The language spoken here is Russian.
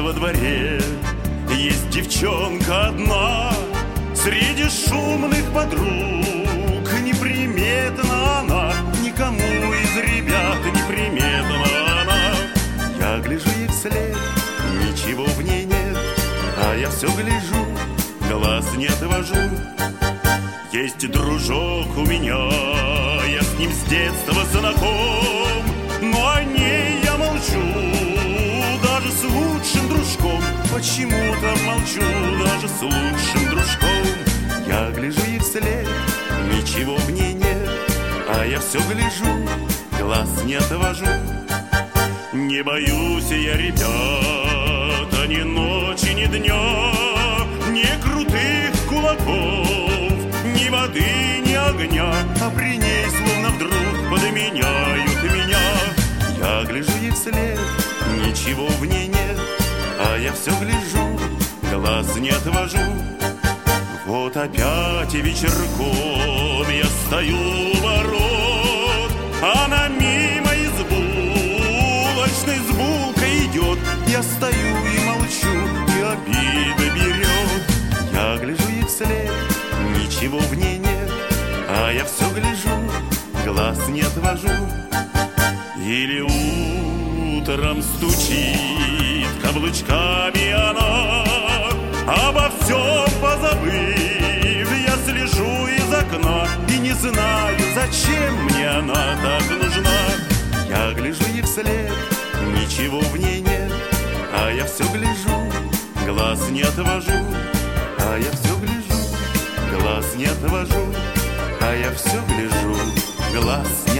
во дворе есть девчонка одна, среди шумных подруг неприметна она, никому из ребят неприметна она. Я гляжу ей вслед, ничего в ней нет, а я все гляжу, глаз не отвожу. Есть дружок у меня, я с ним с детства знаком, но о ней я молчу, даже с лучшим дружком. Почему-то молчу, даже с лучшим дружком. Я гляжу ей вслед, ничего в ней нет, а я все гляжу, глаз не отвожу. Не боюсь я, ребята, ни ночи, ни дня, ни крутых кулаков, ни воды, ни огня, а при ней словно вдруг подменяют меня. Я гляжу ей вслед, ничего в ней нет, а я все гляжу, глаз не отвожу. Вот опять и вечерком я стою у ворот, она мимо из булочной с булкой идет. Я стою и молчу, и обида берет. Я гляжу ей вслед, ничего в ней нет, а я все гляжу, глаз не отвожу. Или утром стучит каблучками она, обо всем позабыв, я слежу из окна и не знаю, зачем мне она так нужна. Я гляжу ей вслед, ничего в ней нет, а я все гляжу, глаз не отвожу. А я все гляжу, глаз не отвожу, а я все гляжу, глаз